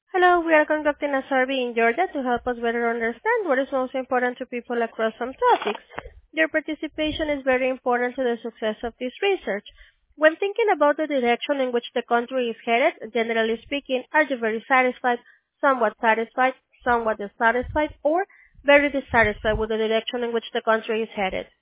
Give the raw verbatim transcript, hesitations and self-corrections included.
Hello, we are conducting a survey in Georgia to help us better understand what is most important to people across some topics. Your participation is very important to the success of this research. When thinking about the direction in which the country is headed, generally speaking, are you very satisfied, somewhat satisfied, somewhat dissatisfied, or very dissatisfied with the direction in which the country is headed?